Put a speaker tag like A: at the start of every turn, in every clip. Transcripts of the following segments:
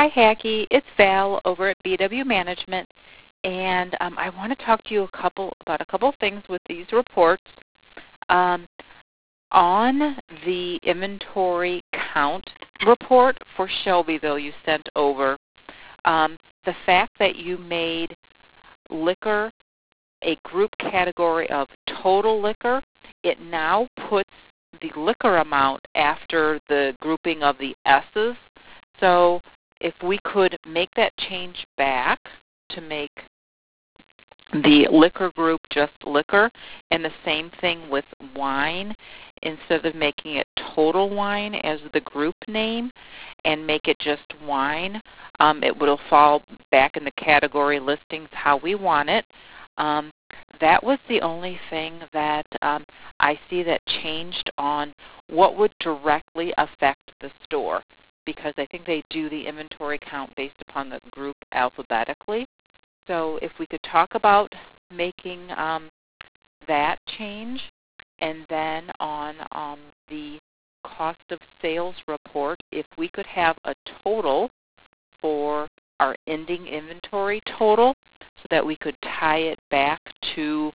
A: Hi, Hackey. It's Val over at BW Management, and I want to talk to you about a couple things with these reports. On the inventory count report for Shelbyville you sent over, the fact that you made liquor a group category of total liquor, it now puts the liquor amount after the grouping of the S's. So if we could make that change back to make the liquor group just liquor, and the same thing with wine, instead of making it total wine as the group name and make it just wine, it will fall back in the category listings how we want it. That was the only thing that I see that changed on what would directly affect the store, because I think they do the inventory count based upon the group alphabetically. So if we could talk about making that change, and then on the cost of sales report, if we could have a total for our ending inventory total so that we could tie it back to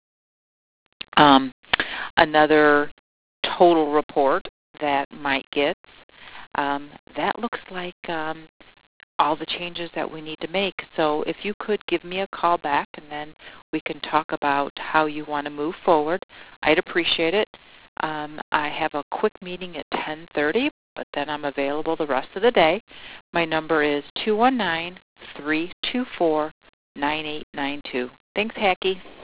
A: another total report that Mike gets, that looks like all the changes that we need to make. So if you could give me a call back, and then we can talk about how you want to move forward, I'd appreciate it. I have a quick meeting at 10:30, but then I'm available the rest of the day. My number is 219-324-9892. Thanks, Hackey.